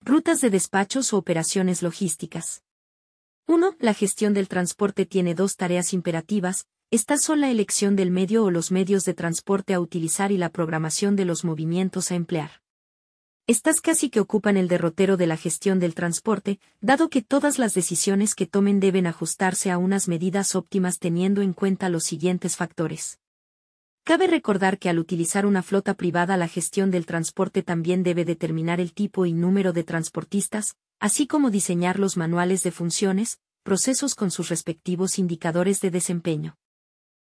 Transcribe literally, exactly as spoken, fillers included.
Rutas de despachos o operaciones logísticas. uno. La gestión del transporte tiene dos tareas imperativas. Estas son la elección del medio o los medios de transporte a utilizar y la programación de los movimientos a emplear. Estas casi que ocupan el derrotero de la gestión del transporte, dado que todas las decisiones que tomen deben ajustarse a unas medidas óptimas teniendo en cuenta los siguientes factores. Cabe recordar que al utilizar una flota privada la gestión del transporte también debe determinar el tipo y número de transportistas, así como diseñar los manuales de funciones, procesos con sus respectivos indicadores de desempeño.